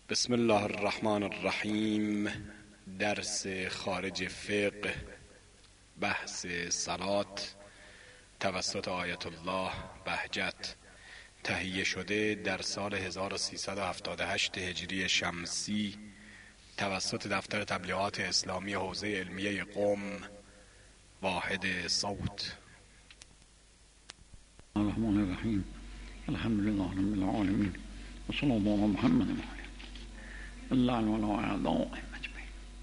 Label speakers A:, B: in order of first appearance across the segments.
A: بسم الله الرحمن الرحیم. درس خارج فقه، بحث صلات توسط آیت الله بهجت، تهیه شده در سال 1378 هجری شمسی توسط دفتر تبلیغات اسلامی حوزه علمیه قم، واحد صوت.
B: الرحمن الرحیم. الحمد لله رب العالمین و صلی الله علی محمد الله علی اعداء مجمعین.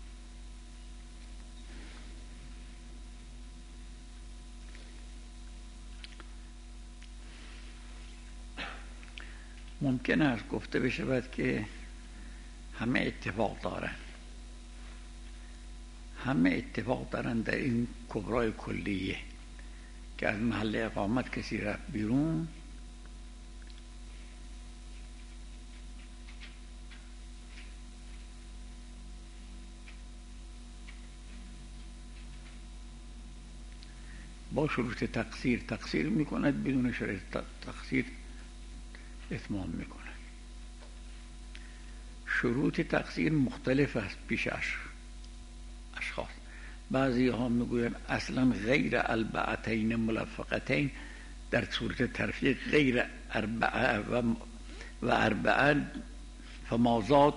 B: ممکن است گفته بشود که همه اتفاق دارن در این کبرای کلیه که از محل اقامت کسی رفت بیرون با شروط تقصیر میکند، بدون شروط تقصیر اتمام میکند. شروط تقصیر مختلف است پیش اشخاص. بعضی ها میگویند اصلا غیر البعتین ملفقتین، در صورت ترفیق غیر اربعه و اربعه فمازاد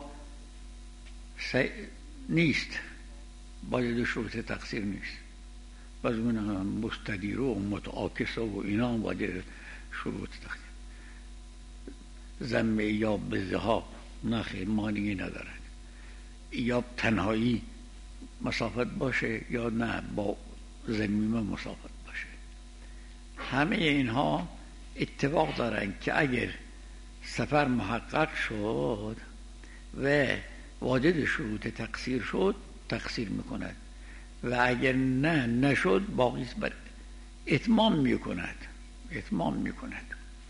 B: نیست، باید شروط تقصیر نیست. بعضی میگویند مستدیر و متعاکس و اینا باید شروط تقصیر. ضم یا به ذهاب نخیر، مانعی ندارد. یا تنهایی مسافت باشه یا نه با ضمیمه مسافت باشه. همه اینها اتفاق دارن که اگر سفر محقق شد و واجد شروط تقصیر شد تقصیر میکند و اگر نشد باقی بر اتمام میکند.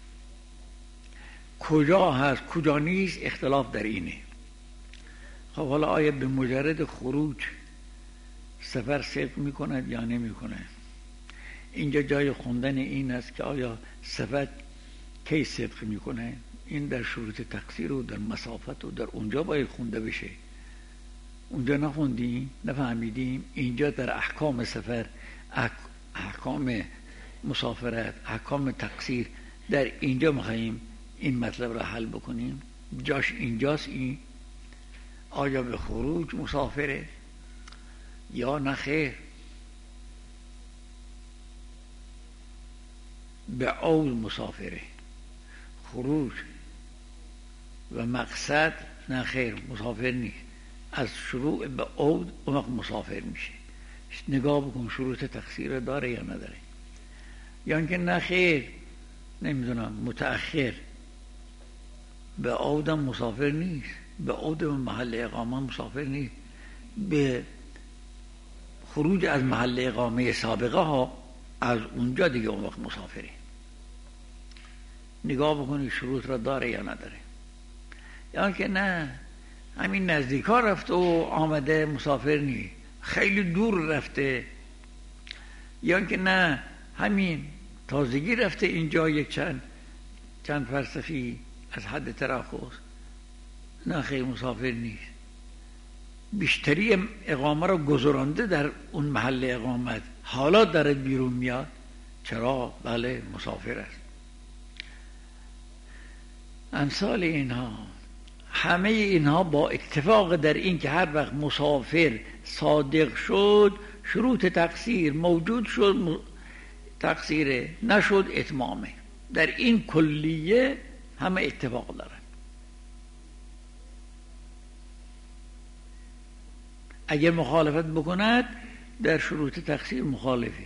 B: کجا هست کجا نیست اختلاف در اینه. خب حالا آیا به مجرد خروج سفر صدق میکند یا نمیکند؟ اینجا جای خوندن این است که آیا سفر کی صدق میکنه. این در شروط تقصیر و در مسافت و در اونجا باید خونده بشه. اونجا نخوندیم، نفهمیدیم. اینجا در احکام سفر، احکام مسافرت، احکام تقصیر، در اینجا میخواییم این مطلب را حل بکنیم. جاش اینجاست. این آیا به خروج مسافره یا نخیر؟ به عود مسافره. خروج و مقصد نخیر، مسافر نیست. از شروع به عود اون وقت مسافر میشه. نگاه بکن شروط تقصیر داره یا نداره. یا اینکه نخیر، نمیدونم متأخر، به عودم مسافر نیست، به عود محل اقامه مسافر نیست، به خروج از محل اقامه سابقه ها از اونجا دیگه اون وقت مسافره. نگاه بکنی شروط را داره یا نداره. یا که نه همین نزدیک ها رفته و آمده مسافر نیست، خیلی دور رفته. یا که نه همین تازگی رفته اینجا یک چند فرسخی از حد تراخص، نه خیلی مسافر نیست. بیشتری اقامه را گذرانده در اون محل اقامت، حالا داره بیرون میاد. چرا؟ بله مسافر است. امثال اینها، همه اینها با اتفاق در این که هر وقت مسافر صادق شد شروط تقصیر موجود شد، تقصیر نشد اتمامه. در این کلیه همه اتفاق دارن. اگر مخالفت بکند در شروط تقصیر مخالفه.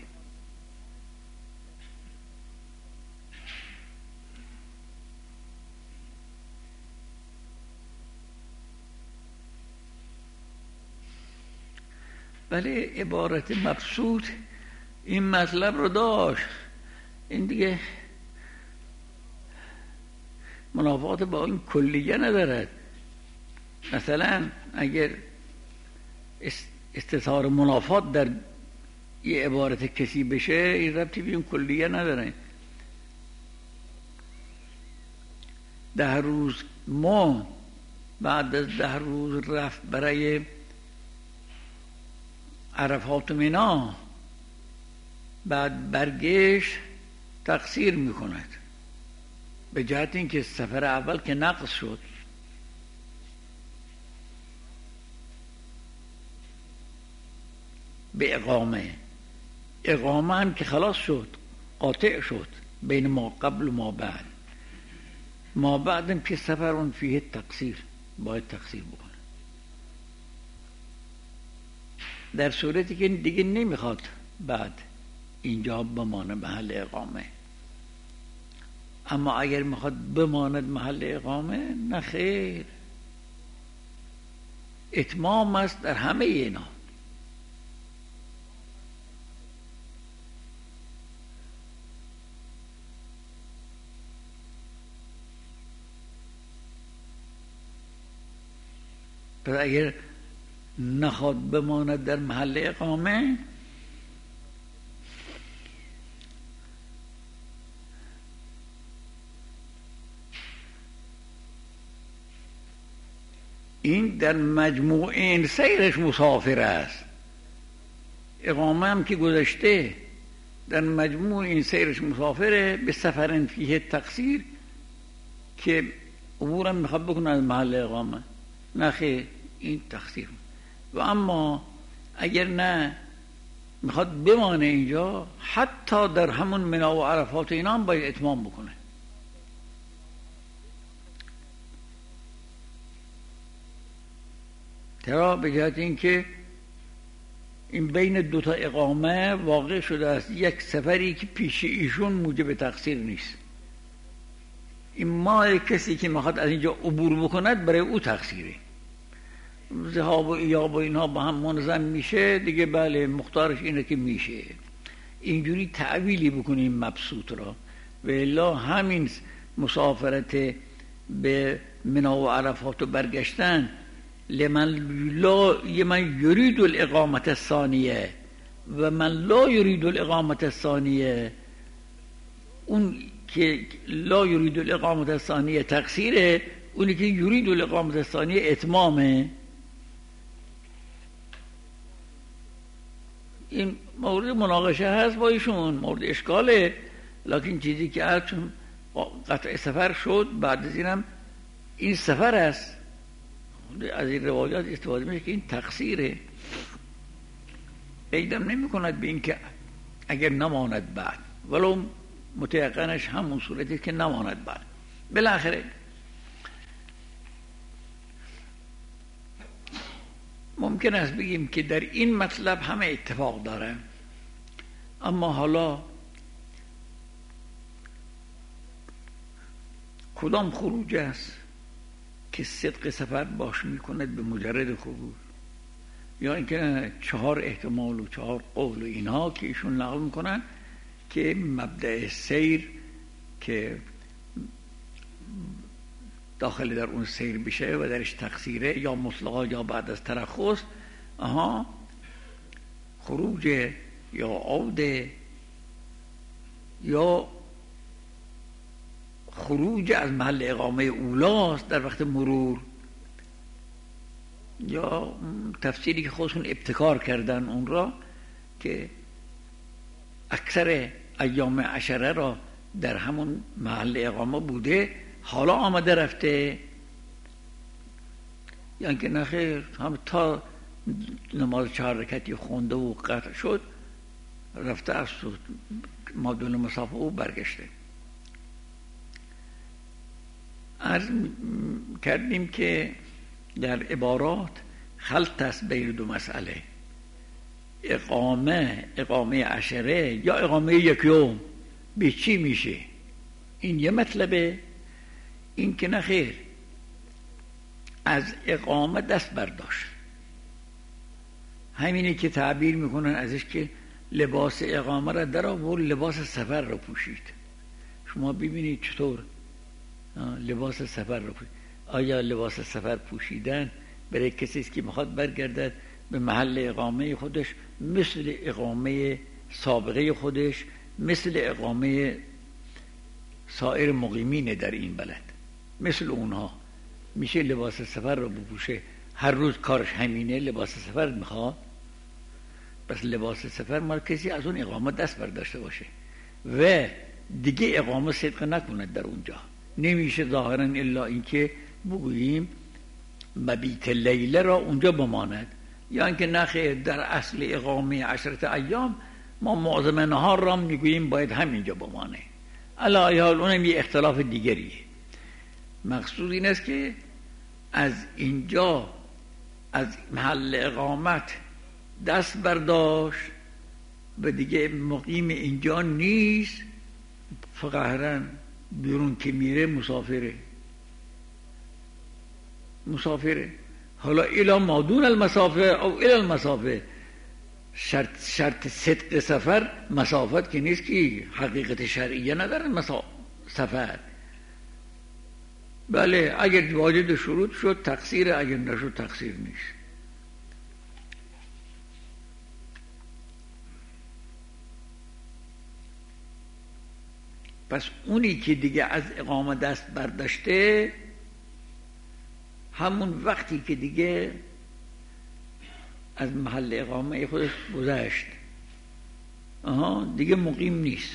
B: ولی عبارت مبسوط این مطلب رو داشت. این دیگه منافات با این کلیه ندارد. مثلا اگر استثار منافات در یه عبارت کسی بشه این ربطی به این کلیه نداره. 10 روز ما بعد از 10 روز رفت برای عرفات و مینا، بعد برگشت تقصیر میکند، به جهت اینکه سفر اول که نقض شد، به اقامه هم که خلاص شد، قاطع شد بین ما قبل و ما بعد هم که سفر اون فیه تقصیر، باید تقصیر بکنه، در صورتی که دیگه نمیخواد بعد اینجا بمانه محل اقامه. اما اگر میخواد بماند محل اقامه، نه خیر، اتمام است در همه اینا. پس اگر نخواد بماند در محل اقامه، این در مجموع این سیرش مسافر است. اقامه هم که گذشته، در مجموع این سیرش مسافره، به سفرن فیه تقصیر، که عبورم میخواد بکنه از محل اقامه، نه خیر، این تقصیر. و اما اگر نه میخواد بمانه اینجا، حتی در همون منا و عرفات اینا هم باید اتمام بکنه. چرا؟ به جهت اینکه این بین دوتا اقامه واقع شده است یک سفری که پیش ایشون موجب تقصیر نیست. این ما کسی که میخواد از اینجا عبور بکند، برای او تقصیره. ذهاب و ایاب و اینها با هم منظم میشه دیگه، بله مختارش اینه که میشه. اینجوری تعویلی بکنیم مبسوط را، و الا همین مسافرت به منا و عرفات و برگشتن، لمن یرید الاقامت الثانیه و من لا یرید الاقامت الثانیه، اون که لا یرید الاقامت الثانیه تقصیره، اونی که یرید الاقامت الثانیه اتمامه. این مورد مناقشه هست با ایشون، مورد اشکاله، لکن چیزی که چون قطع سفر شد، بعد از اینم این سفر است، از این روایات استفاده میشه که این تقصیره. قیدم نمی کند به این که اگر نماند بعد، ولو متیقنش همون صورتی که نماند بعد. بالاخره ممکن است بگیم که در این مطلب همه اتفاق داره، اما حالا کدام خروج است که صدق سفر باش میکند به مجرد خروج، یا اینکه 4 احتمال و 4 قول و اینها که ایشون نقل میکنن که مبدأ سیر که داخل در اون سیر بشه و درش تقصیره، یا مطلقا یا بعد از ترخص، خروج یا عوده یا خروج از محل اقامه اولاست در وقت مرور، یا تفسیری که خودشون ابتکار کردن اون را که اکثر ایام عشره را در همون محل اقامه بوده، حالا آمده رفته، یعنی که نخیر هم تا نماز 4 رکعتی خونده و قطع شد، رفته از مادون مسافه او برگشته. عرض کردیم که در عبارات خلط است بین دو مسئله، اقامه عشره یا اقامه یک یوم، به چی میشه؟ این یه مطلبه، این که نخیر از اقامه دست برداشت، همینه که تعبیر میکنن ازش که لباس اقامه را در آورد، لباس سفر را پوشید. شما ببینید چطور لباس سفر را پوشید. آیا لباس سفر پوشیدن برای کسی است که میخواد برگردد به محل اقامه خودش، مثل اقامه سابقه خودش، مثل اقامه سایر مقیمین در این بلد، مثل اونها، میشه لباس سفر رو بپوشه، هر روز کارش همینه، لباس سفر میخواد. پس لباس سفر مال کسی از اون اقامه دست برداشته باشه و دیگه اقامه صدق نکند در اونجا. نمیشه ظاهرا الا اینکه بگوییم مبیت لیله را اونجا بماند، یا اینکه نخیر در اصل اقامه 10 ایام ما معظم نهار را میگوییم باید همینجا بمانه. علی ای حال اونم یه اختلاف دیگریه. مقصود این است که از اینجا از محل اقامت دست برداشت و دیگه مقیم اینجا نیست، فقهرا بیرون که میره مسافره. حالا الی مادون المسافه او الی المسافه، شرط صدق سفر مسافت که نیست که حقیقت شرعیه نداره سفر. بله اگر واجد شروط شد تقصیر، اگر نشد تقصیر نیست. پس اونی که دیگه از اقامه دست برداشته، همون وقتی که دیگه از محل اقامه خودش گذشت دیگه مقیم نیست.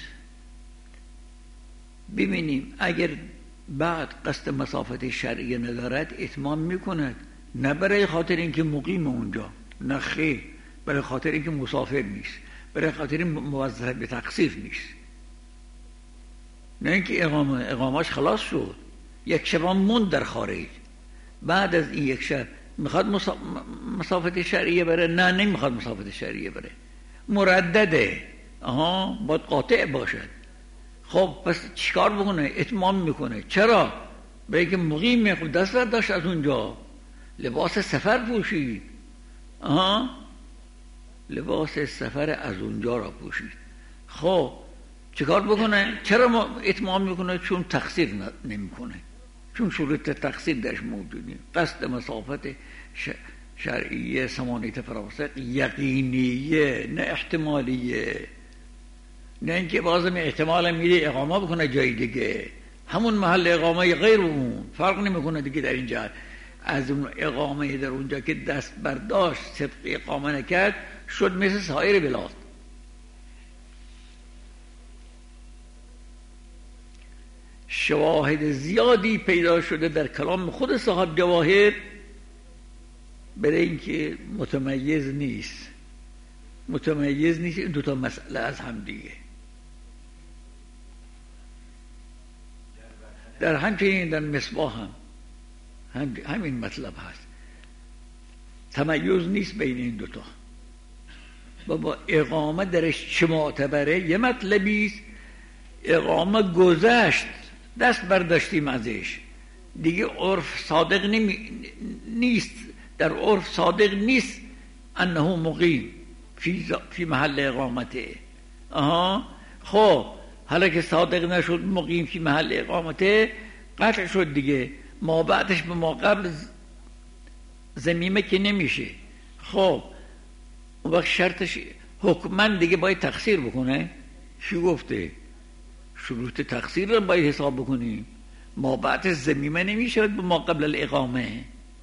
B: ببینیم اگر بعد قصد مسافت شرعی ندارد اتمام میکند، نه برای خاطر اینکه مقیم اونجا، نه خیر، برای خاطر اینکه مسافر نیست، برای خاطر موظف به تقصیر نیست، نه اینکه اقامهش خلاص شد، یک شب موند در خارج، بعد از این یک شب میخواد مسافت شرعیه بره، نه نمیخواد مسافت شرعیه بره، مردده، باید قاطع باشد. خب پس چیکار بکنه؟ اتمام میکنه. چرا؟ برای که مقیم خود دست برداشت از اونجا، لباس سفر پوشید، لباس سفر از اونجا را پوشید. خب چیکار بکنه؟ چرا اتمام میکنه؟ چون تقصیر نمیکنه، چون شروط تقصیر درش موجودی. قصد مسافت شرعیه ثمانیت فراسق یقینیه، نه احتمالیه، نه اینکه بازم احتمال میده اقامه بکنه جای دیگه، همون محل اقامه غیر اون فرق نمیکنه دیگه. در اینجا از اون اقامه در اونجا که دست برداشت صدق اقامه نکرد شد مثل سایر بلاد. شواهد زیادی پیدا شده در کلام خود صاحب جواهر برای اینکه متمیز نیست این دوتا مسئله از هم دیگه. در همچنین در مصباح همین مطلب هست، تمیز نیست بین این دوتا. با اقامه درش چه معتبره؟ یه مطلبیست، اقامه گذشت دست برداشتیم ازش دیگه، عرف صادق نیست، در عرف صادق نیست انه مقیم فی محل اقامته. خب حالا که صادق نشد مقیم فی محل اقامته، قطع شد دیگه، ما بعدش به ما قبل ضمیمه که نمیشه. خب اون وقت شرطش حکمن دیگه باید تقصیر بکنه. چی گفته؟ شروط تقصیر رو باید حساب بکنیم، ما بعدش ضمیمه نمیشه به ما قبل الاقامه.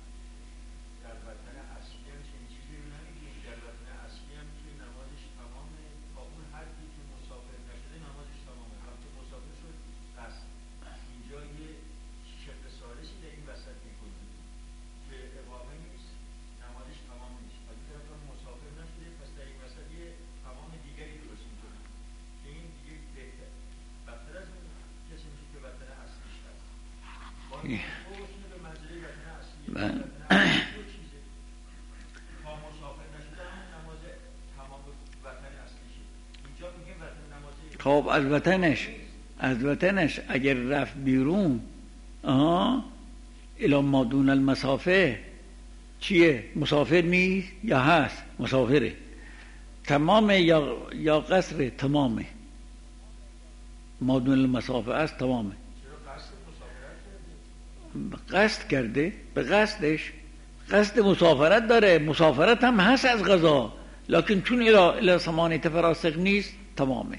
B: خب از وطنش اگر رفت بیرون الی ما دون المسافه چیه؟ مسافر نیست یا هست؟ مسافره. تمامه یا قصر؟ تمامه. ما دون المسافه است تمامه. قصد کرده، به قصدش قصد مسافرت داره، مسافرت هم هست از قضا، لکن چون الی ثمانیت فراسق نیست تمامه.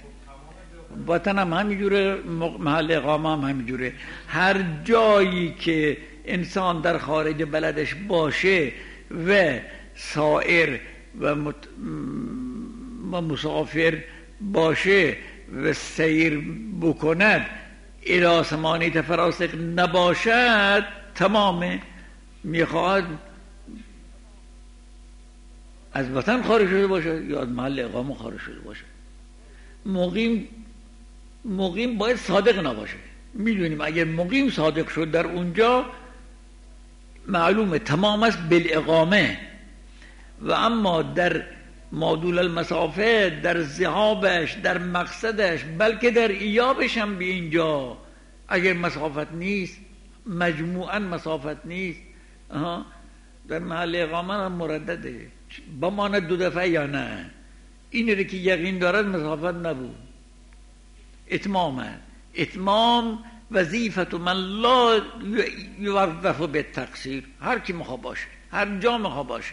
B: وطن هم همینجوره، محل اقامه هم همینجوره. هر جایی که انسان در خارج بلدش باشه و سائر و مسافر باشه و سیر بکند الی ثمانیة فراسخ نباشد، تمامه. میخواد از وطن خارج شده باشه یا از محل اقامه خارج شده باشه. مقیم باید صادق نباشه. میدونیم اگر مقیم صادق شد در اونجا معلومه تمام است بالاقامه. و اما در مادول المسافه، در ذهابش، در مقصدش، بلکه در ایابش هم به اینجا اگر مسافت نیست، مجموعاً مسافت نیست، در محل اقامه هم مردده بماند 2 دفعه یا نه. این رو که یقین دارد مسافت نبود. اتمام وظیفت من لا یوظف بالتقصیر. هر کی میخوا باشه، هر جا میخوا باشه،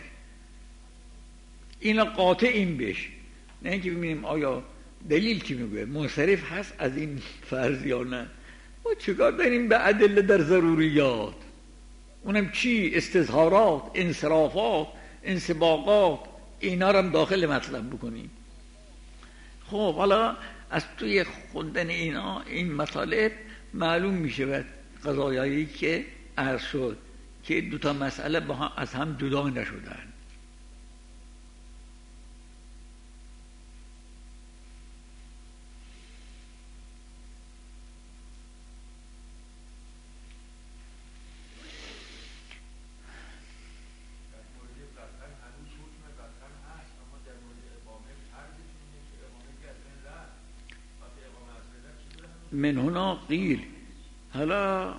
B: این قاطع این بش. نه اینکه ببینیم آیا دلیل چی میگه، منصرف هست از این فرض یا نه. ما چیکار داریم به ادله در ضروریات؟ اونم چی؟ استظهارات، انصرافات، انسباقات، اینا رو هم داخل مطلب بکنیم. خب حالا از توی خوندن اینا، این مطالب معلوم میشه قضایایی که عرض شد که 2 تا مسئله با هم از هم جدا نشدن. من هنا قیل، حالا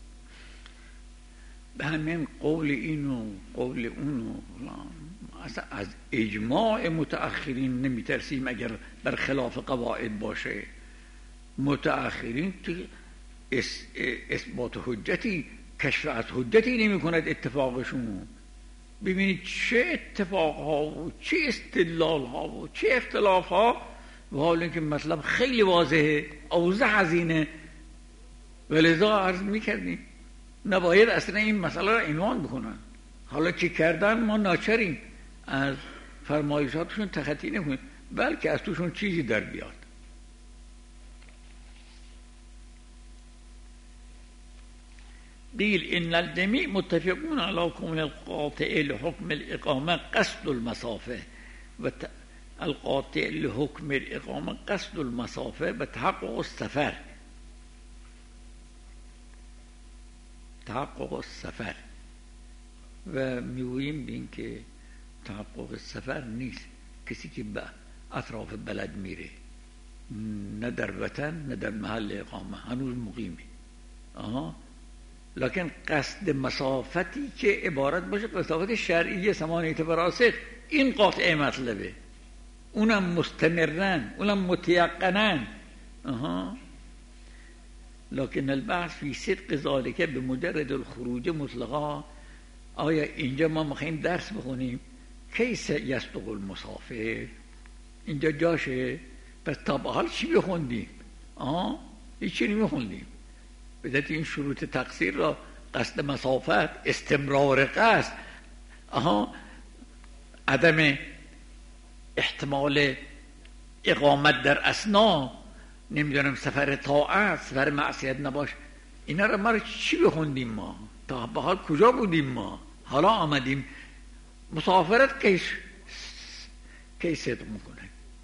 B: به همین قول اینو قول اونو، اصلا از اجماع متأخرین نمیترسیم اگر بر خلاف قواعد باشه. متأخرین اثبات حجتی، کشف از حجتی نمی کند اتفاقشون. ببینید چه اتفاقها و چه استدلالها و چه اختلافها، و حالا که مطلب خیلی واضحه، اوضح از اینه. ولذا عرض میکردیم نباید اصلا این مسئله را عنوان بکنن. حالا که کردن ما ناچاریم از فرمایشاتشون تخطی نکنیم، بلکه از توشون چیزی در بیاد. قیل ان الجمیع متفقون علی کون القاطع لحکم الاقامه قصد المسافه و القاطع لحکم الاقامه قصد المسافه و تحقق السفر. تحقق السفر و میگوییم به این که تحقق السفر نیست کسی که به اطراف بلد میره، نه در وطن نه در محل اقامه، هنوز مقیمه. لکن قصد مسافتی که عبارت باشه مسافت شرعی ثمانیة فراسخ، این قاطع مطلبه، اونم مستمرن، اونم متیقنن. لکن البحث فی صدق ذالک بمجرد الخروج مطلقا. آیا اینجا ما میخواییم درس بخونیم کیس یصدق المسافر؟ اینجا جاشه؟ پس تا به حال چی بخوندیم؟ هیچی نمیخوندیم. بدت این شروط تقصیر را، قصد مسافت، استمرار قصد، عدم احتمال اقامت در اثنا، نمیدونم سفر طاعت، سفر معصیت نباش، اینا را ما چی بخوندیم؟ ما تا به حال کجا بودیم؟ ما حالا آمدیم مسافرت کی صدق میکنه.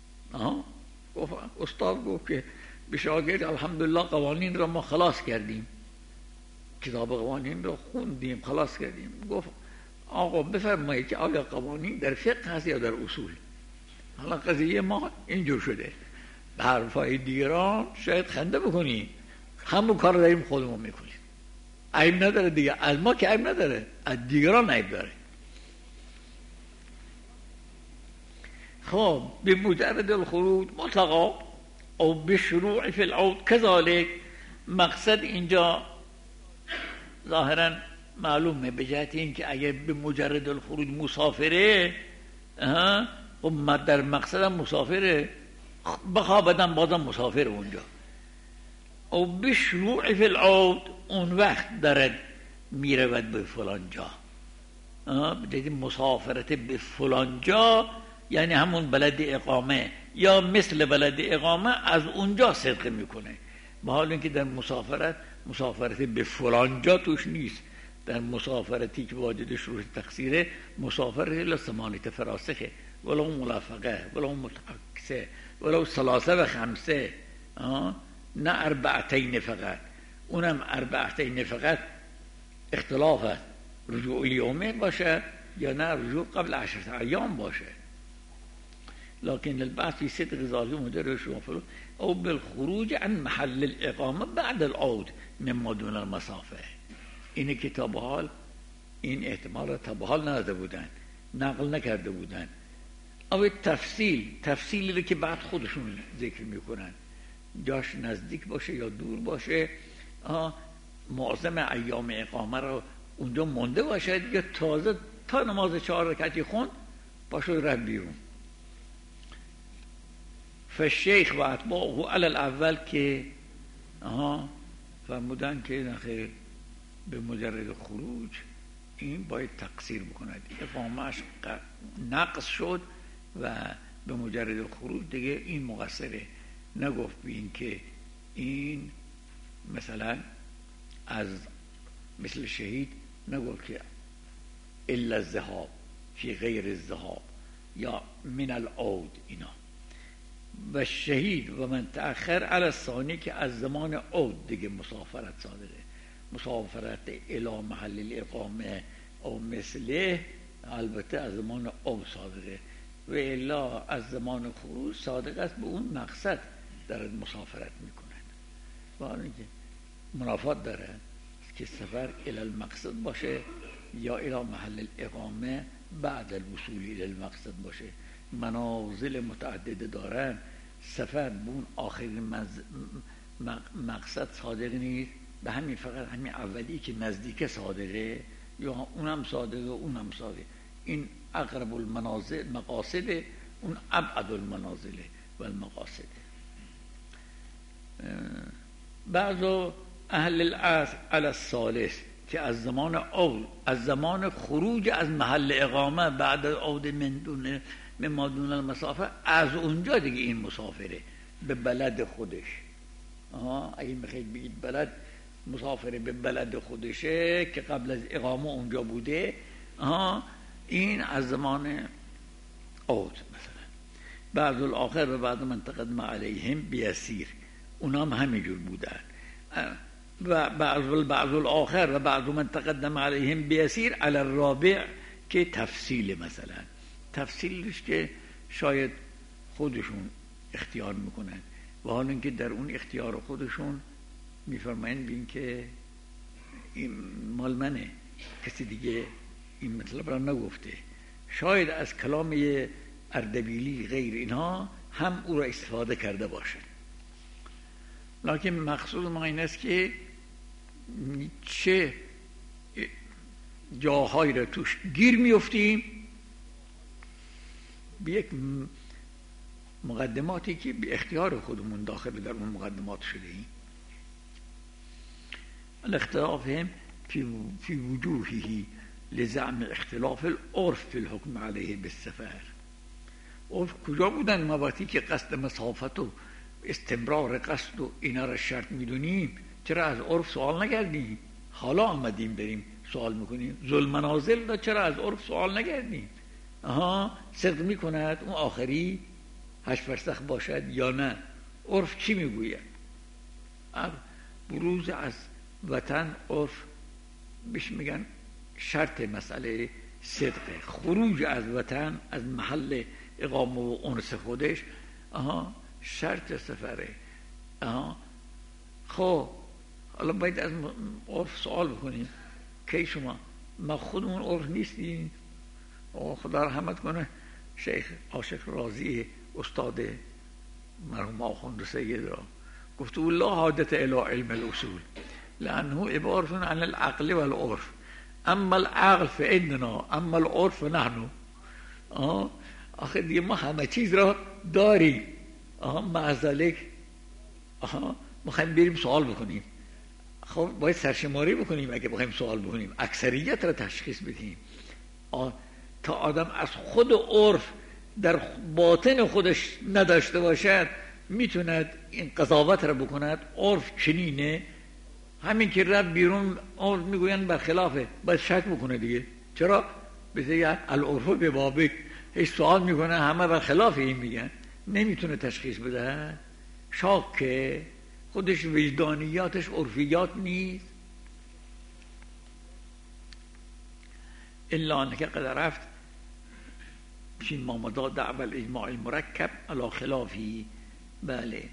B: استاد گفت که به شاگرد الحمدلله قوانین را ما خلاص کردیم، کتاب قوانین را خوندیم خلاص کردیم. گفت آقا بفرمایید که آیا قوانین در فقه هست یا در اصول؟ حالا قضیه ما اینجور شده، به حرفای دیگران شاید خنده بکنیم، همون کار داریم خودمون میکنیم، عیب نداره دیگه. از ما که عیب نداره، از دیگران عیب داره. خب به مجرد الخروج مطلقا او به شروع فی العود کذالک. مقصد اینجا ظاهرا معلومه به جهت این که اگر به مجرد الخروج مسافره، خب در مقصدم مسافره، بخوابدن بازم مسافر اونجا. او به شروع فی العود، اون وقت دارد میرود به فلان جا. دیدیم مسافرت به فلان جا یعنی همون بلد اقامه یا مثل بلد اقامه، از اونجا صدق میکنه. به حال اینکه در مسافرت به فلان جا توش نیست. در مسافرتی که واجد شروط تقصیره، مسافرت الا 8 فراسخه ولو ملافقه ولو متعکسه ولو 3 و 5، نه 4 فقط. اونم 4 فقط اختلافت رجوع الیومه باشه یا نه رجوع قبل 10 ایام باشه. لكن البحث في صدق ظاهر مدرس وفلو او بالخروج عن محل الاقامه بعد العود مما دون المسافه. اینه که تا به حال این احتمال را تا به حال نداده بودن، نقل نکرده بودن. او تفصیلی رو که بعد خودشون ذکر میکنن، جاش نزدیک باشه یا دور باشه، معظم ایام اقامه رو اونجا مونده باشد یا تازه تا نماز 4 رکعتی خوند باشه رفت بیرون. فالشیخ و اتباعه علی الاول که فرمودن که نخیر به مجرد خروج این باید تقصیر بکند، اقامهش نقص شد و به مجرد خروج دیگه این مقصره. نگفت بین که این مثلا از مثل شهید نگفت که الا الذهاب فی غیر الذهاب یا من العود اینا. و شهید و من تأخر علی الثانی که از زمان عود دیگه مسافرت صادقه. مسافرت الی محل الاقامه او مثله البته از زمان عود صادقه و الا از زمان خروج صادق است، به اون مقصد دارد مسافرت میکنند. و اینکه منافات داره که سفر الی المقصد باشه یا الی محل الاقامه بعد الوصول الی المقصد باشه. منازل متعدد دارن، سفر به اون آخرین مقصد صادق نیست، به همین فقط همین اولی که نزدیک صادقه یا اونم صادقه اونم صادقه. این اقرب المنازل مقاصده، اون ابعد المنازل و المقاصد. بعض اهل العصر علی الثالث که از زمان اول، از زمان خروج از محل اقامه بعد عود مما دون المسافه، از اونجا دیگه این مسافره به بلد خودش. اگه میخواید بگید بلد مسافره به بلد خودشه که قبل از اقامه اونجا بوده، این از زمان عود مثلا. بعض الاخر و بعض من تقدم علیهم بیسیر، اونام همینجور بودن. و بعض الاخر و بعض من تقدم علیهم بیسیر علی الرابع که تفصیل، مثلا تفصیلش که شاید خودشون اختیار میکنن و حالا اینکه در اون اختیار خودشون میفرمایند بین که این مال منه، کسی دیگه این مطلب را نگفته. شاید از کلام اردبیلی غیر اینها هم او را استفاده کرده باشه، لکن مقصود ما این است که چه جاهایی را توش گیر میفتیم به یک مقدماتی که به اختیار خودمون داخل در اون مقدمات شده ایم. الاختلاف هم فی وجوهی لزعم اختلاف العرف فی الحکم علیه بالسفر. عرف کجا بودن مواتی که قصد مسافت و استمرار قصد و اینا را شرط میدونیم؟ چرا از عرف سوال نکردیم؟ حالا آمدیم بریم سوال میکنیم. ذوالمنازل را چرا از عرف سوال نکردیم؟ صدق میکند اون آخری 8 فرسخ باشد یا نه؟ عرف چی میگوید؟ بروز از وطن عرف بهش میگن شرط مسئله صدقه. خروج از وطن، از محل اقامه و انس خودش شرط سفره. خب حالا باید از عرف سوال بکنیم که شما ما خودمون عرف نیستیم؟ خدا رحمت کنه شیخ عاشق رازی استاد مرحوم آخوند سید را گفته لا حاجت الی علم الاصول لانه عبارت عن العقل والعرف، اما العقل فعندنا اما العرف نحن. آخه دیگه ما همه چیز را داریم، معذالک میخوایم بریم سوال بکنیم. خب باید سرشماری بکنیم اگه بخوایم سوال بکنیم، اکثریت را تشخیص بدیم. تا آدم از خود عرف در باطن خودش نداشته باشد میتوند این قضاوت را بکند عرف چنینه. همین که رفت بیرون عرف میگوین برخلافه، باید شک بکنه دیگه. چرا؟ بذاری العرف به بابک، هیچ سوال میکنه همه برخلاف این میگن، نمیتونه تشخیص بده. شاکه خودش وجدانیاتش عرفیات نیست. الا انکه قد رفت فی ما مضى دعوى الاجماع المرکب علی خلافی. بله.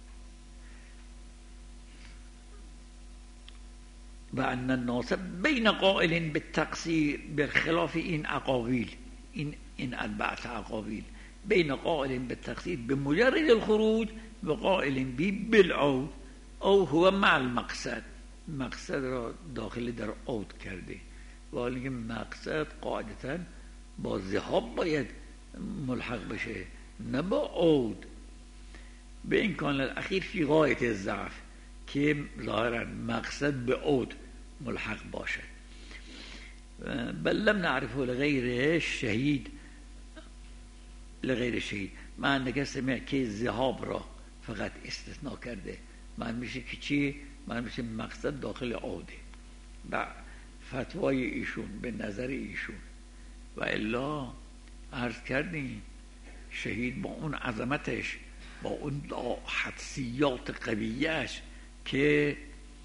B: و ان الناس بین قائل بالتقصیر بالخلاف این اقاویل، این اربعه اقاویل، بین قائل بالتقصیر بمجرد الخروج و قائل بی بالعود او هو مع المقصد. مقصد را داخل در عود کرده، ولی مقصد قاعدتا با ذهاب باید ملحق بشه نه با عود. به این کان الاخیر فی غایت الضعف که ظاهرا مقصد به عود ملحق باشد. بل لم نعرفه لغیر شهید، لغیر شهید من نگستم که ذهاب را فقط استثناء کرده، من میشه که چی؟ من میشه مقصد داخل عوده. و فتوای ایشون به نظر ایشون و الا عرض کردیم شهید با اون عظمتش، با اون حدسیات قویهش که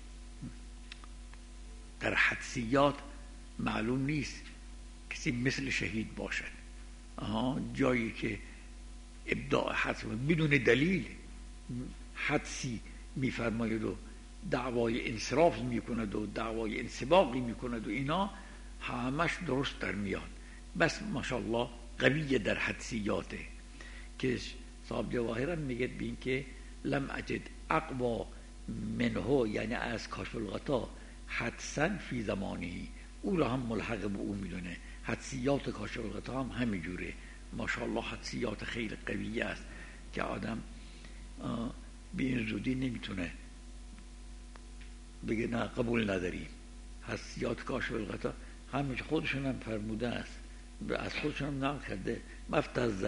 B: در حدسیات معلوم نیست کسی مثل شهید باشد. جایی که ابداع حدس بدون دلیل حدسی میفرماید و دعوای انصراف میکند و دعوای انسباقی میکند و اینا همش درست در میاد. بس ماشاءالله قویه در حدسیاته که صاحب جواهرم میگه بین که لم اجد اقوا منه، یعنی از کاشف الغطا حدسا فی زمانی، او را هم ملحق به او میدونه. حدسیات کاشف الغطا هم همینجوره ماشاءالله، حدسیات خیلی قویه است که آدم به این زودی نمیتونه بگه نه قبول نداریم. حدسیات کاشف الغطا همیشه خودشون هم فرموده است، از خودشون هم نقل کرده مفتز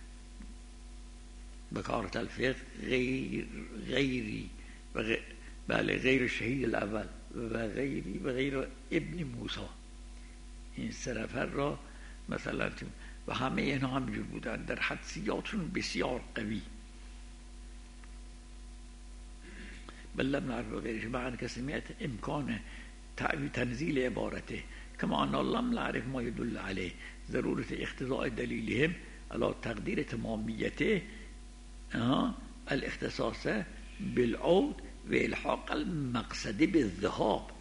B: بکارت الفقه غیری بله غیر شهید الاول و غیری و غیر ابن موسی. این سه نفر را مثلا و همه اینا همینجور بودن در حدسیاتشون بسیار قوی. بل لم نعرف غیرش معنی که سمعت امکان تنزیل عبارته کما ان لم نعرف ما يدل عليه ضرورت اقتضاء دلیلهم على تقدیر تمامیته الاختصاص بالعود و الحاق المقصد بالذهاب.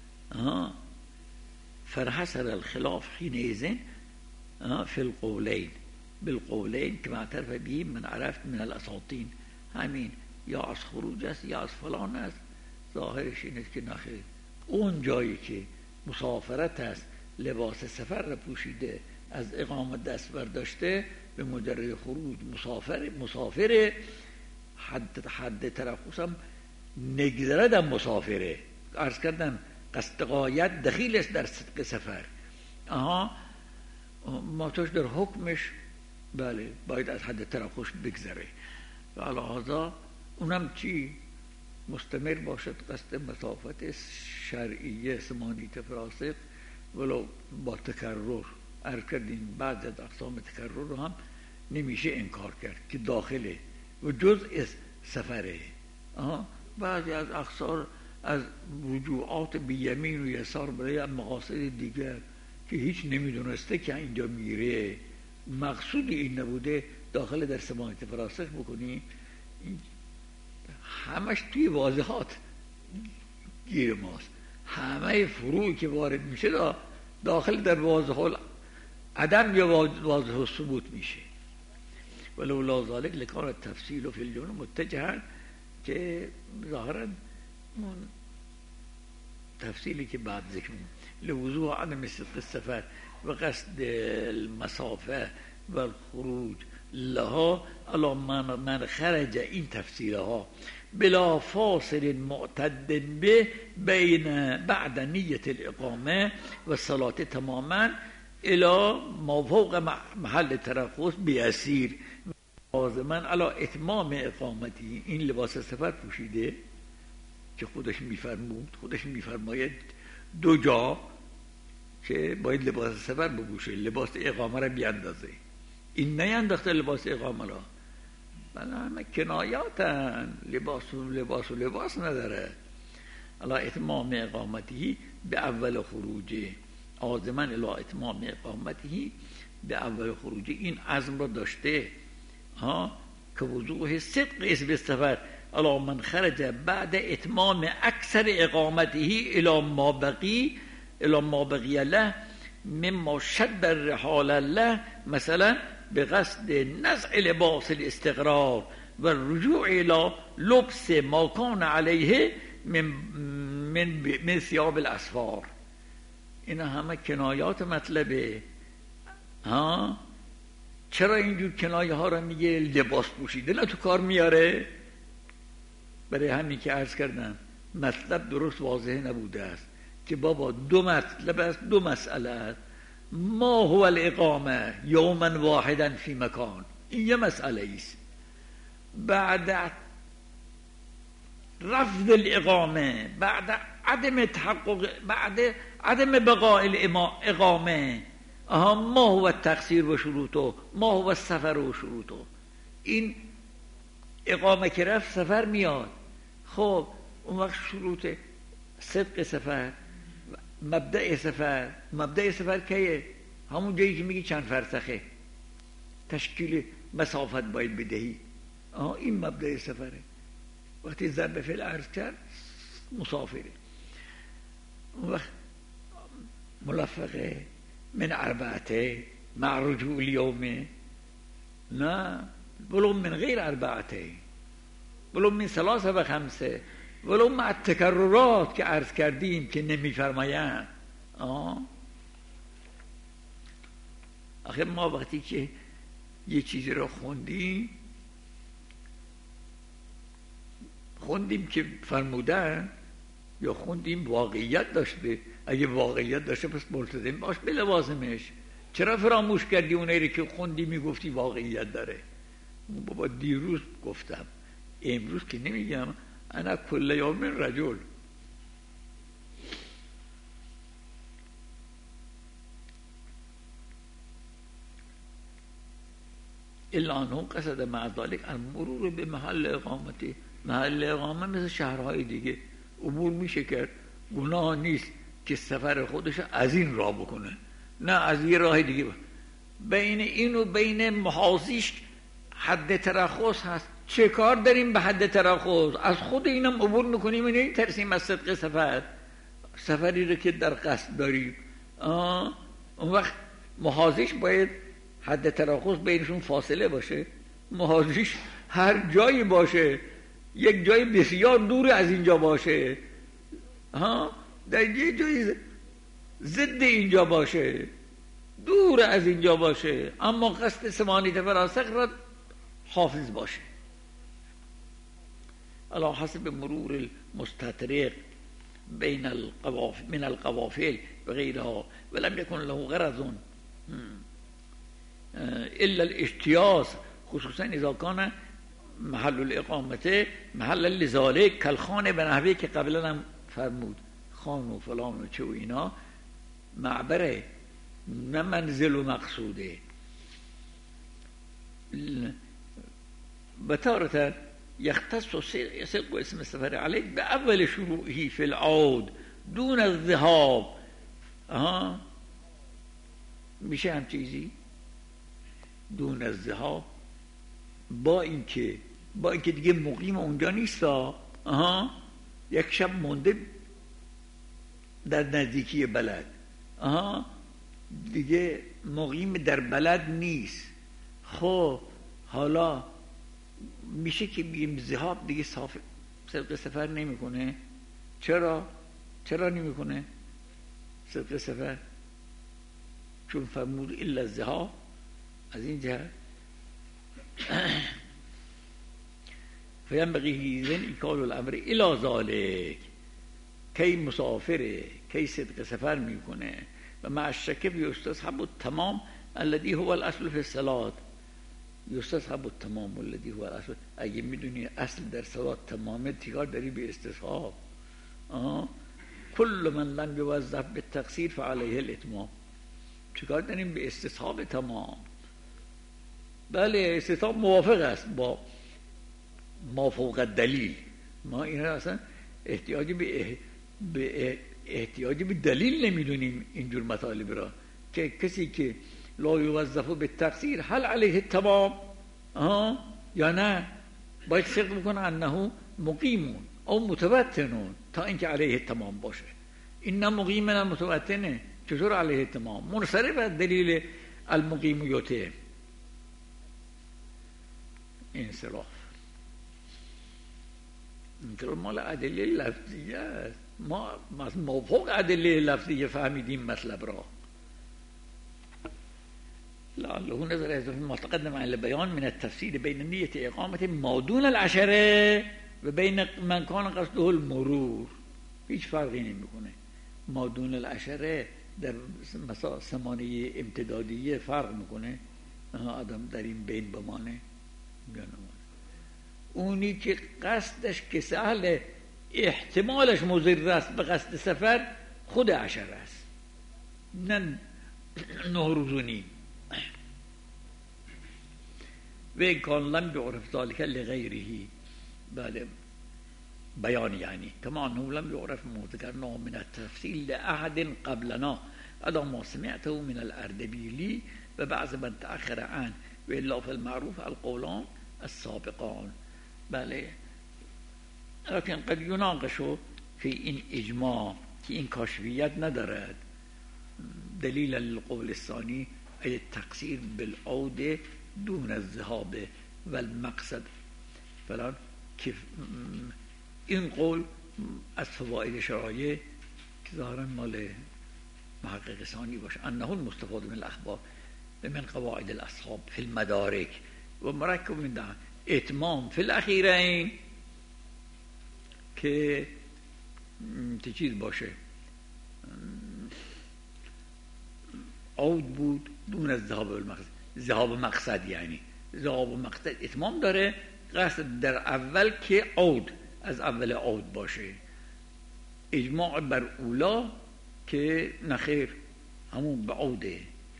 B: فرحصر الخلاف حينئذ في القولين بالقولين كما اعترف به من عرفت من الاساطين. همین یا از خروج است یا از فلان است، ظاهرش اینه که نخیر. اون جایی که مسافرت است لباس سفر را پوشیده از اقامت دست برداشته به مجرد خروج مسافر حد ترخص هم نگذردم مسافره. عرض کردم قصد غایت دخیل است در صدق سفر. ماتوش در حکمش بله باید از حد ترخص بگذره و علاوه اونم چی مستمر باشد قصد مسافت شرعیه ثمانیت فراسق ولو با تکرر. عرض کردیم بعض از اقسام تکرر رو هم نمیشه انکار کرد که داخله و جزء سفره. بعضی از اقصار از رجوعات بیمین و یسار برای مقاصد دیگر که هیچ نمیدونسته که اینجا میره، مقصود این نبوده داخل در ثمانیت فراسخ بکنی. همش توی واضحات گیر ماست. همه فروعی که وارد میشه داخل در واضح عدم یا واضح ثبوت میشه. ولولا ذلك لکان التفصیل فی الجمله متجها، که ظاهرا اون تفصیلی که بعد ذکر لوضوح عدم صدق السفر و قصد المسافه و الخروج لها الا من خرج، این تفسیرها بلا فاصل معتد به بین بعد نیت الاقامه و صلات تماما الى ما فوق محل ترخص بیسیر لازما علی اتمام اقامتی. این لباس سفر پوشیده که خودش میفرماید دو جا که باید لباس سفر بپوشه، لباس اقامه را بیاندازه. این نینداخته لباس اقامه را، بله همه کنایاتن، لباس نداره. علی اتمام اقامتی به اول خروجه، آزمن الی اتمام اقامتی به اول خروجه. این عزم را داشته که وضوح صدق اسم السفر الی من خرج بعد اتمام اکثر اقامته الی ما بقی له مما شد الرحال له، مثلا به قصد نزع لباس الاستقرار و رجوع الى لبس ما کان علیه من ثیاب الاسفار. اینا همه کنایات مطلبه. چرا اینجور کنایه ها را میگه؟ لباس پوشیده نه تو کار میاره. برای همین که عرض کردم مطلب درست واضح نبوده است که بابا دو مطلب است، دو مسئله است. ما هو الاقامه یوما واحدا فی مکان، این یه مسئله است. بعد رفض الاقامه، بعد عدم تحقق، بعد عدم بقاء الاقامه، ما هو التقصیر و شروطه، ما هو السفر و شروطه. این اقامه که رفت سفر میاد. خب اون وقت شروط صدق سفر، مبدأ سفر کیه؟ همون جایی که میگی چند فرسخه، تشکیل مسافت باید بدهی. این مبدأ سفره. وقتی ضرب فعل عرض کرد مسافره. اون وقت ملفقه من اربعته مع رجوع اليوم، نه ولو من غیر اربعته، ولو من ثلاثه و خمسه، ولو مع التکررات که عرض کردیم که نمیفرمایند. آخه ما وقتی که یه چیزی رو خوندیم که فرمودن یا خوندیم واقعیت داشته، اگه واقعیت داشته پس ملتزم باش به لوازمش. چرا فراموش کردی اونایی که خوندی میگفتی واقعیت داره؟ بابا دیروز گفتم، امروز که نمیگم. انا کل یوم رجل. الا انه قصد مع ذلك المرور به محل اقامتی. محل اقامه مثل شهرهای دیگه عبور میشه کرد، گناه نیست که سفر خودش از این راه بکنه، نه از یه راه دیگه. بین این و بین محاذیش حد ترخص هست. چه کار داریم به حد ترخص؟ از خود اینم عبور میکنیم. این ترسیم از صدق سفری رو که در قصد داریم. اون وقت محاذیش باید حد ترخص بینشون فاصله باشه. محاذیش هر جایی باشه، یک جای بسیار دور از اینجا باشه، در یک جای ضد اینجا باشه، دور از اینجا باشه، اما قصد 8 فراسخ را حافظ باشه. علی حسب مرور المستطرق بین من القوافل و غیرها ولم یکن له غرض الا الاشتیاز، خصوصا اذا کان محل الاقامته محل لذالک کالخانه به نحوی که قبلا هم فرمود، خان و فلان و چه و اینا معبره نه منزل و مقصوده. بطارتا یختص صدق اسم السفر علیک به اول شروعی فی العود دون الذهاب. میشه هم چیزی دون الذهاب، با اینکه دیگه مقیم اونجا نیست. یک شب مونده در نزدیکی بلد، دیگه مقیم در بلد نیست. خب حالا میشه که بگیم ذهاب دیگه صدق سفر نمیکنه. چرا نمیکنه صدق سفر؟ چون فرمود الا الذهاب. از این جهت فینبغی حینئذ ایکال الامر الی ذلک، کی مسافره، کی صدق سفر میکنه. و مع الشک یستصحب التمام الذی هو الاصل فی الصلاة. یستصحب التمام الذی هو الاصل. اگه میدونی اصل در صلات تمامه، تیکار داری به استصحاب؟ کل من لم یوظف بالتقصیر فعلیه الاتمام. چیکار داریم به استصحاب تمام؟ بله استصحاب موافق است با ما فوق الدلیل. ما این اصلا احتیاجی به دلیل نمیدونیم اینجور مطالب را، که کسی که لا یوظف بالتقصیر هل علیه التمام یا نه، باید فکر بکنه انه مقیمون او متوطنون تا اینکه علیه التمام باشه. این نه مقیم نه متوطنه، چطور علیه التمام؟ منصرف از دلیل المقیمیته. انصراف این مال ادله لفظیه است. ما فوق ادله لفظیه فهمیدیم مطلب را. لعله نظر اضافی ما تقدم عن البیان من التفصیل بین نیت اقامت ما دون العشره و بین من کان قصده المرور. هیچ فرقی نمیکنه. ما دون العشره در مثلا ثمانیه امتدادیه فرق میکنه، آدم در این بین بمانه یا نمانه. اونی که قصدش که سهل احتمالش مضر است به قصد سفر خود عشره است، نه 9 روز و نیم. و این کان لم یعرف ذلك لغیره. بله بیان یعنی کما انه لم یعرف ما ذکرنا من التفصیل لأحد قبلنا الا ما سمعته من الاردبیلی و بعض من تأخر عن و الا فی المعروف القولان السابقان. بله لیکن قد یناقشو فی این اجماع که این کاشفیت ندارد. دلیل القول الثانی ای تقصیر بالعود دون الذهاب و المقصد فلان، که این قول از فواید شرایع که ظاهرا مال محقق ثانی باشه، انه المستفاد من الاخبار و من قواعد الاصحاب فی المدارک و مرکب من دعا اتمام فی الاخیرین، که چیز باشه عود بود دون از ذهاب و المقصد. ذهاب و مقصد یعنی ذهاب و مقصد اتمام داره، قصد در اول که عود از اول عود باشه. اجماع بر اولا که نخیر همون به عوده.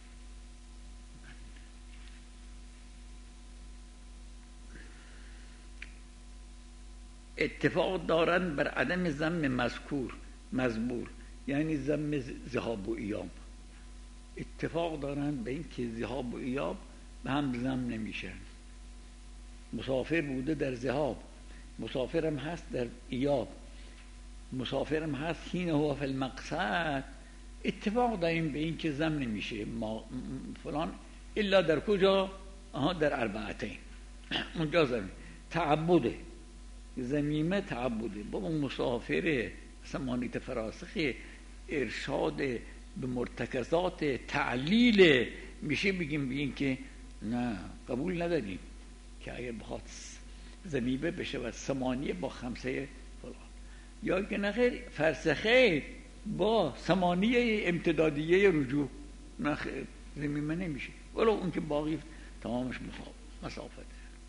B: اتفاق دارن بر عدم ضم مذکور یعنی ضم ذهاب و ایاب. اتفاق دارن به این که ذهاب و ایاب به هم ضم نمیشن. مسافر بوده در ذهاب، مسافرم هست در ایاب، مسافرم هست حین هو فی المقصد. اتفاق داریم به این که ضم نمیشه ما فلان الا در کجا؟ در اربعتین. اونجا ضم تعبده، زمیمه تعبده. با اون مسافر سمانیت فراسخ ارشاد به مرتکزات تعلیل میشه بگیم به این که نه قبول نداریم که اگر بخواد زمیمه بشه و سمانیه با خمسه فلان، یا که نخیر فرسخه با سمانیه امتدادیه رجوع، نخیر زمیمه نمیشه ولو اون که باقی تمامش مسافته.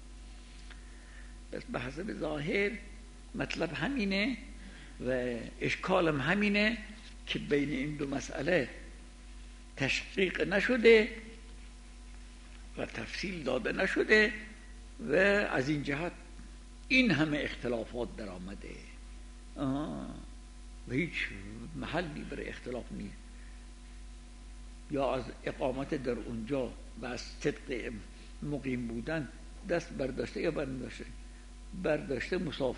B: بس به حسب ظاهر مطلب همینه و اشکالم همینه که بین این دو مسئله تشقیق نشده و تفصیل داده نشده و از این جهت این همه اختلافات در آمده و هیچ محلی برای اختلاف نیست. یا از اقامت در اونجا و از صدق مقیم بودن دست برداشته یا برداشته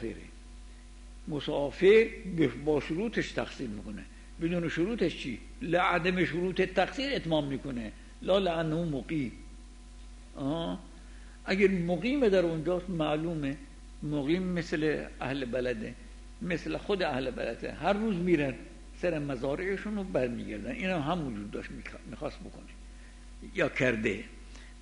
B: مسافر با شروطش تقصیر میکنه، بدون شروطش چی؟ لعدم شروط تقصیر اتمام میکنه، لا لعنه مقیم. اگر مقیم در اونجاست معلومه مقیم مثل اهل بلده، مثل خود اهل بلده، هر روز میرن سر مزارعشون رو برمیگردن. این هم وجود داشت میخواست بکنه یا کرده.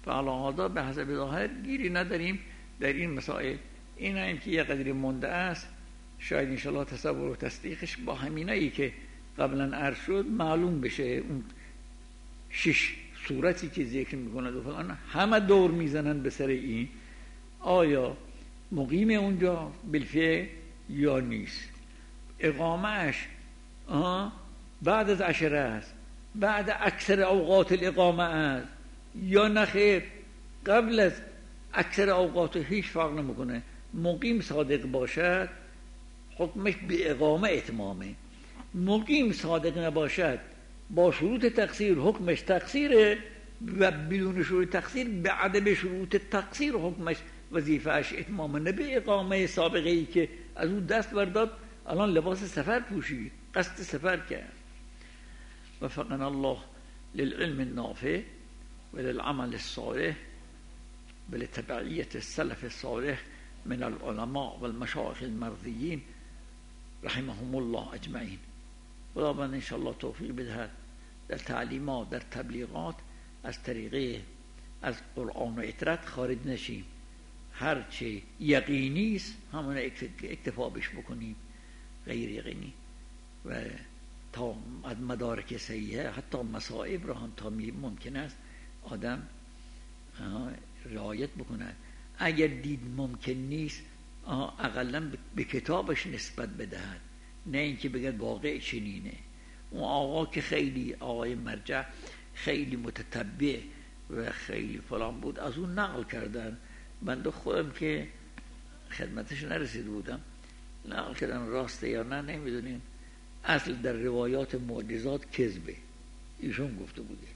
B: فعلا به حسب ظاهر گیری نداریم در این مسائل. این هم که یه قدری مونده است، شاید انشاءالله تصور و تصدیقش با همینایی که قبلا عرض شد معلوم بشه. اون 6 صورتی که ذکر میکنه و فلان همه دور میزنن به سر این آیا مقیم اونجا بالفعل یا نیست، اقامهش بعد از عشره است، بعد اکثر اوقات الاقامه است یا نخیر قبل از اکثر اوقات. هیچ فرق نمیکنه. مقیم صادق باشد حکمش به اقامه اتمامه، مقیم صادق نباشد با شروط تقصیر حکمش تقصیره و بدون شروط تقصیر به عدم شروط تقصیر حکمش وظیفهش اتمامه، نه به اقامه سابقه ای که از اون دست برداد الان لباس سفر پوشید قصد سفر کرد. وفقنا الله للعلم النافع وللعمل الصالح ولتبعية السلف الصالح من العلماء والمشایخ المرضیین رحمهم الله اجمعین. خداوند انشاءالله توفیق بدهد در تعلیمات در تبلیغات از طریقه از قرآن و اطرت خارج نشیم. هرچه یقینی است همون اکتفا بش بکنیم، غیر یقینی و تا از مدارک صحیحه حتی مصائب را هم تا ممکن است آدم رعایت بکنه. اگر دید ممکن نیست اقلا به کتابش نسبت بدهد، نه اینکه بگد واقع چنینه. اون آقا که خیلی آقای مرجع خیلی متتبع و خیلی فلان بود از اون نقل کردن، بنده خودم که خدمتش نرسیده بودم نقل کردن راسته یا نه نمیدونیم. اصل در روایات معجزات کذبه، ایشون گفته بوده.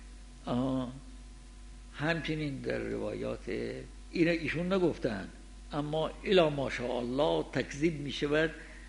B: همچنین در روایات ایشون نگفتن، اما الا ماشاءالله تکذیب می شود.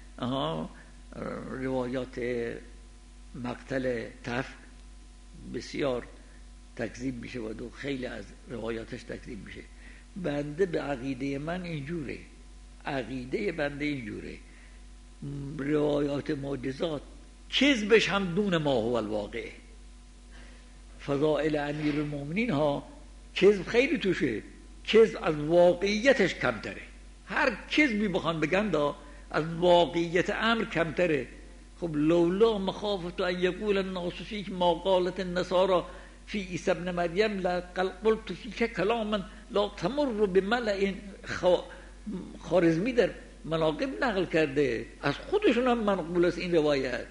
B: روایات مقتل تف بسیار تکذیب می شود و خیلی از روایاتش تکذیب میشه. بنده به عقیده من اینجوره، عقیده بنده اینجوره، روایات معجزات کذبش هم دون ما هو الواقع. فضائل امیر المؤمنین ها کذب خیلی توشه، کذب از واقعیتش کمتره. هر کذبی بخوان بگن از واقعیت امر کمتره. خب لولا مخافت ان یقول الناس فیک ما قالت النصارى فی عیسی ابن مریم لقلت فیک کلاما لا تمر بملئ. خوارزمی در مناقب نقل کرده، از خودشون هم منقول است این روایت.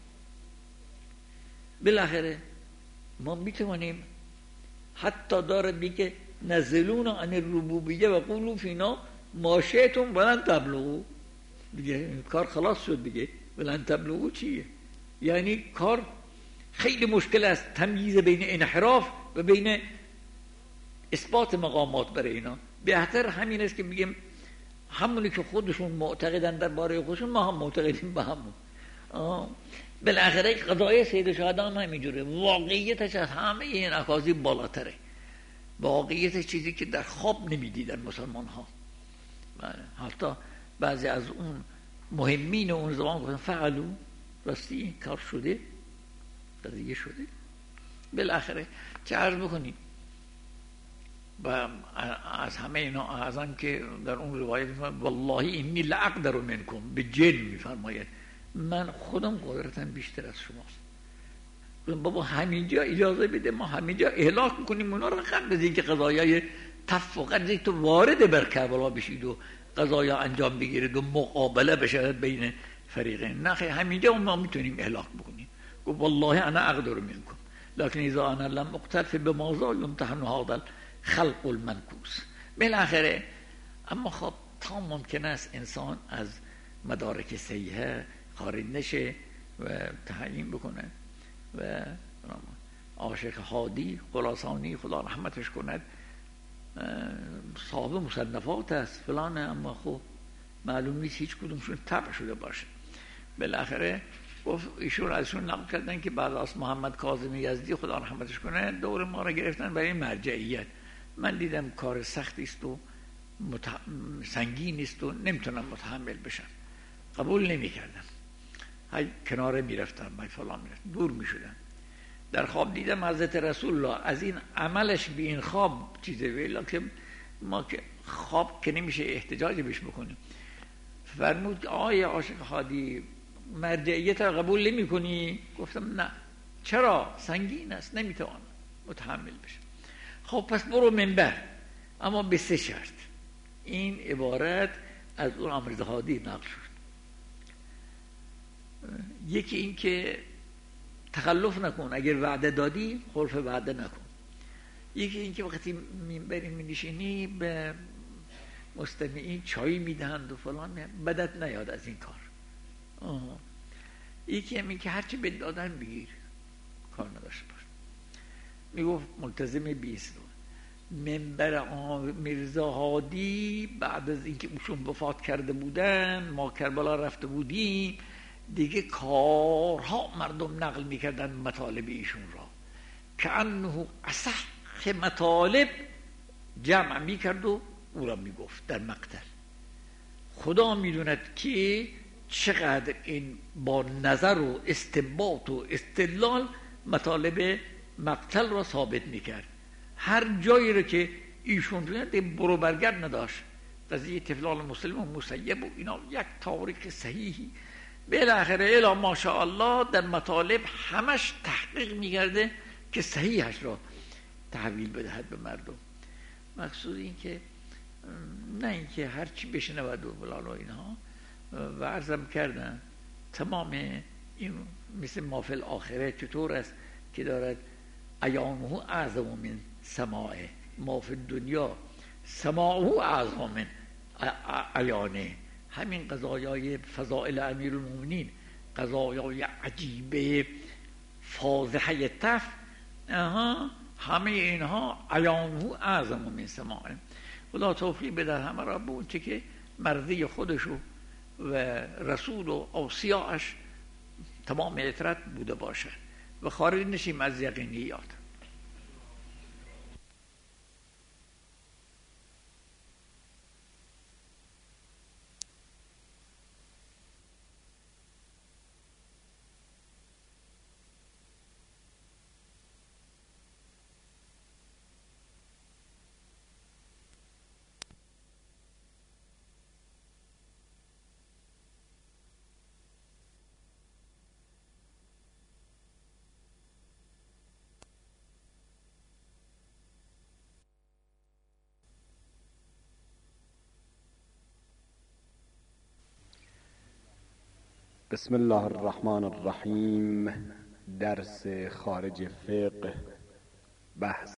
B: بالاخره ما میتونیم حتی داره میگه نزلون عن الربوبیه و قولوا فینا ما شئتم ولن تبلغوا. دیگه کار خلاص شد دیگه. ولن تبلغوا چیه؟ یعنی کار خیلی مشکل است تمییز بین انحراف و بین اثبات مقامات برای اینا. بهتر همین است که بگیم همونی که خودشون معتقدن در باره خودشون ما هم معتقدیم به همون. بالاخره قضای سید شهدان همینجوره، واقعیتش از همه این اکاذیب بالاتره. واقعیتش چیزی که در خواب نمیدیدن مسلمان ها. حتی بعضی از اون مهمین اون زمان گفتن فعلو، راستی این کار شده، قضیه شده. بالاخره چه عرض بکنیم و از همه اینا اعظم که در اون روایت والله اینی لاقدر منکم به جن میفرماید من خودم قدرتم بیشتر از شماست. بابا همینجا اجازه بده ما همینجا اهلاک میکنیم اونا رو، قبل از اینکه قضایای تفقد تو وارد بر کربلا بشید و قضایا انجام بگیرید و مقابله بشه بین فریقین. نه همینجا ما میتونیم اهلاک بکنیم. گفت والله انا اقدر منکم لكن اذا انا لم اقتل فبماذا يمتحن هذا الخلق المنکوس. بالاخره اما خب تا ممکن است انسان از مدارک صحیحه خارج نشه و تعیین بکنه. و عاشق هادی خراسانی خدا رحمتش کند صاحب مصنفات است فلانه، اما خب معلوم نیست هیچ کدومشون طبع شده باشه. بالاخره ایشون ازشون نقل کردن که بعد از محمد کاظم یزدی خدا رحمتش کنه دور ما را گرفتن برای مرجعیت. من دیدم کار سختی است و سنگین است و نمیتونم متحمل بشم، قبول نمی کردم. های کناره میرفتم، های فلان میرفتم، دور میشدم. در خواب دیدم حضرت رسول الله از این عملش به این خواب چیزه ویلا که ما که خواب که نمیشه احتجاج بهش بکنیم. فرمود آقای عاشق هادی مرجعیت را قبول نمی کنی؟ گفتم نه. چرا؟ سنگین است، نمیتوانم متحمل بشم. خب پس برو منبر، اما به 3 شرط. این عبارت از اون امرزا هادی نقل شد. یکی این که تخلف نکن، اگر وعده دادی خلف وعده نکن. یکی این که وقتی منبری می‌نشینی به مستمعین چای میدهند و فلان، بدت نیاد از این کار. یکی هم این که هرچی بهت دادن بگیر، کار نداشته باش. میگفت ملتزم 20 منبر میرزا هادی بعد از اینکه اوشون وفات کرده بودن، ما کربلا رفته بودیم، دیگه کارها مردم نقل میکردن مطالب ایشون را که انه اصح مطالب جمع میکرد و او را میگفت در مقتل. خدا میدوند که چقدر این با نظر و استنباط و استدلال مطالب مقتل را ثابت میکرد. هر جایی را که ایشون برو برگرد نداشت. قضیه طفلان مسلم و مسیب و اینا یک تاریخ صحیحی بالاخره الا ماشاءالله در مطالب همش تحقیق میکرده که صحیحش را تحویل بدهد به مردم. مقصود این که نه اینکه هرچی بشنود و فلان و اینها. و عرضم کردن تمام این مثل ما فی الاخره چطور است که دارد عیانه اعظم من سماعه، ما فی الدنیا سماعه اعظم من عیانه. همین قضایای فضائل امیر المؤمنین، قضایای عجیبه فاضحه تف، همه اینها عیانه اعظم من سماعه. خدا توفیق بده همه را به اون چه که مرضی خودشو و رسول و اوصیاءش تمام اطرت بوده باشه و خارج نشیم از یقینیات.
A: بسم الله الرحمن الرحیم. درس خارج فقه، بحث